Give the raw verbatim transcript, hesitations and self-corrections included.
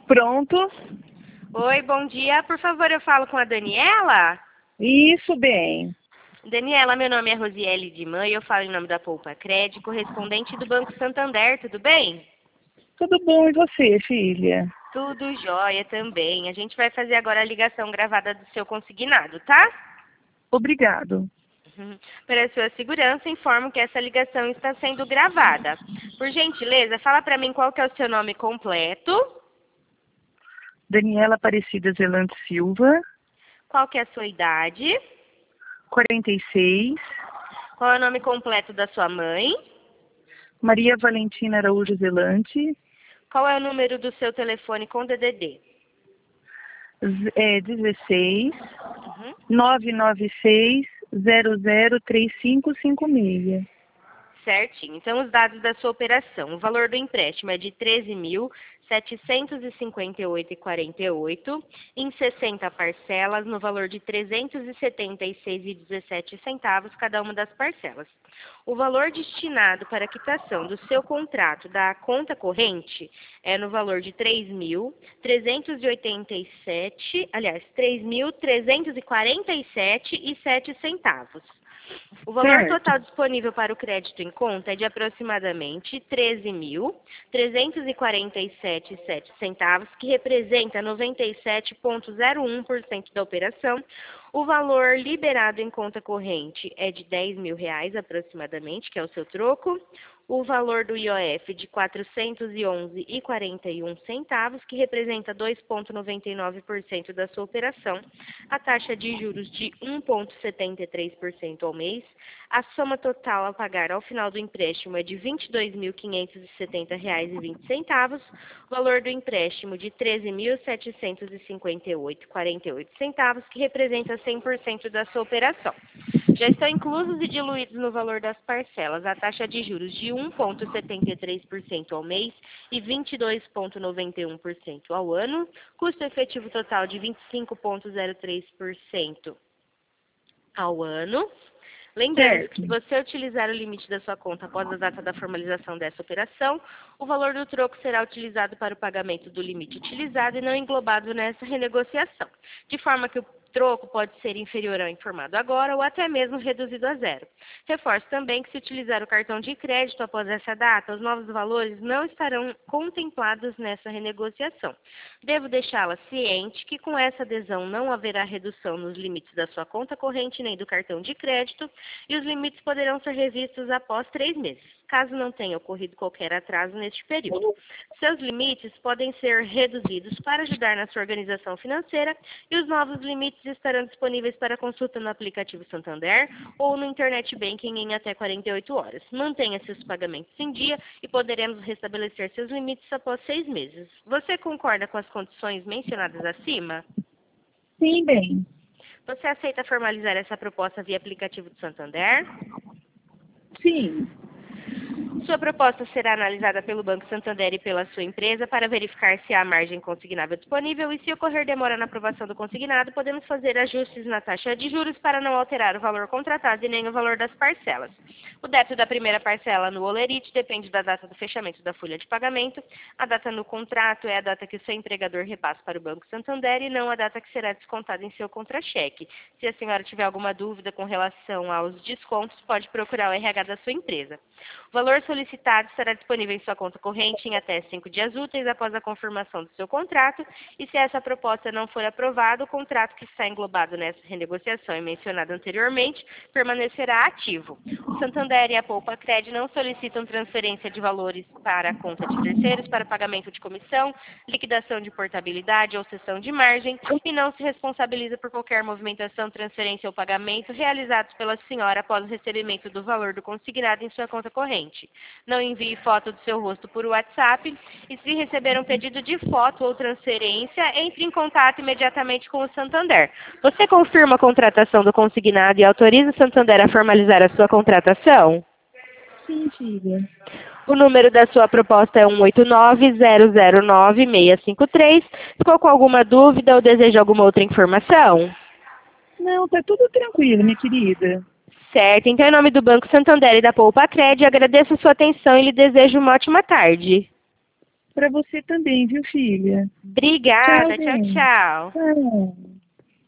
Pronto? Oi, bom dia. Por favor, eu falo com a Daniela? Isso, bem. Daniela, meu nome é Rosiele de Mãe, eu falo em nome da Poupa Cred, correspondente do Banco Santander, tudo bem? Tudo bom e você, filha? Tudo jóia também. A gente vai fazer agora a ligação gravada do seu consignado, tá? Obrigado. Uhum. Para sua segurança, informo que essa ligação está sendo gravada. Por gentileza, fala para mim qual que é o seu nome completo, Daniela Aparecida Zelante Silva, qual que é a sua idade, quarenta e seis, qual é o nome completo da sua mãe, Maria Valentina Araújo Zelante, qual é o número do seu telefone com D D D. z- é dezesseis, Uhum. nove nove seis, zero zero três cinco cinco seis. Certinho. Então, os dados da sua operação. O valor do empréstimo é de treze mil setecentos e cinquenta e oito reais e quarenta e oito centavos em sessenta parcelas, no valor de trezentos e setenta e seis reais e dezessete centavos cada uma das parcelas. O valor destinado para a quitação do seu contrato da conta corrente é no valor de três mil trezentos e oitenta e sete, aliás, três mil trezentos e quarenta e sete reais e sete centavos. O valor Certo. total disponível para o crédito em conta é de aproximadamente treze mil trezentos e quarenta e sete reais e sete centavos, que representa noventa e sete vírgula zero um por cento da operação. O valor liberado em conta corrente é de dez mil reais aproximadamente, que é o seu troco. O valor do I O F de quatrocentos e onze reais e quarenta e um centavos, que representa dois vírgula noventa e nove por cento da sua operação. A taxa de juros de um vírgula setenta e três por cento ao mês. A soma total a pagar ao final do empréstimo é de vinte e dois mil quinhentos e setenta reais e vinte centavos. O valor do empréstimo de treze mil setecentos e cinquenta e oito reais e quarenta e oito centavos, que representa cem por cento da sua operação. Já estão inclusos e diluídos no valor das parcelas a taxa de juros de um vírgula setenta e três por cento ao mês e vinte e dois vírgula noventa e um por cento ao ano, custo efetivo total de vinte e cinco vírgula zero três por cento ao ano. Lembrando que se Certo. você utilizar o limite da sua conta após a data da formalização dessa operação, o valor do troco será utilizado para o pagamento do limite utilizado e não englobado nessa renegociação, de forma que o troco pode ser inferior ao informado agora ou até mesmo reduzido a zero. Reforço também que se utilizar o cartão de crédito após essa data, os novos valores não estarão contemplados nessa renegociação. Devo deixá-la ciente que com essa adesão não haverá redução nos limites da sua conta corrente nem do cartão de crédito e os limites poderão ser revistos após três meses, caso não tenha ocorrido qualquer atraso neste período. Seus limites podem ser reduzidos para ajudar na sua organização financeira e os novos limites estarão disponíveis para consulta no aplicativo Santander ou no Internet Banking em até quarenta e oito horas. Mantenha seus pagamentos em dia e poderemos restabelecer seus limites após seis meses. Você concorda com as condições mencionadas acima? Sim, bem. Você aceita formalizar essa proposta via aplicativo do Santander? Sim. Sua proposta será analisada pelo Banco Santander e pela sua empresa para verificar se há margem consignável disponível e, se ocorrer demora na aprovação do consignado, podemos fazer ajustes na taxa de juros para não alterar o valor contratado e nem o valor das parcelas. O débito da primeira parcela no Olerite depende da data do fechamento da folha de pagamento. A data no contrato é a data que o seu empregador repassa para o Banco Santander e não a data que será descontada em seu contra-cheque. Se a senhora tiver alguma dúvida com relação aos descontos, pode procurar o R H da sua empresa. O valor solicitado estará disponível em sua conta corrente em até cinco dias úteis após a confirmação do seu contrato e, se essa proposta não for aprovada, o contrato que está englobado nessa renegociação e mencionado anteriormente permanecerá ativo. O Santander e a Poupa Cred não solicitam transferência de valores para a conta de terceiros para pagamento de comissão, liquidação de portabilidade ou cessão de margem e não se responsabiliza por qualquer movimentação, transferência ou pagamento realizados pela senhora após o recebimento do valor do consignado em sua conta corrente. Não envie foto do seu rosto por WhatsApp e, se receber um pedido de foto ou transferência, entre em contato imediatamente com o Santander. Você confirma a contratação do consignado e autoriza o Santander a formalizar a sua contratação? Sim, filha. O número da sua proposta é um oito nove zero zero nove seis cinco três. Ficou com alguma dúvida ou deseja alguma outra informação? Não, tá tudo tranquilo, minha querida. Certo. Então, em nome do Banco Santander e da Poupa Cred, agradeço a sua atenção e lhe desejo uma ótima tarde. para você também, viu, filha? Obrigada, Tchau, tchau, bem. tchau. Tchau.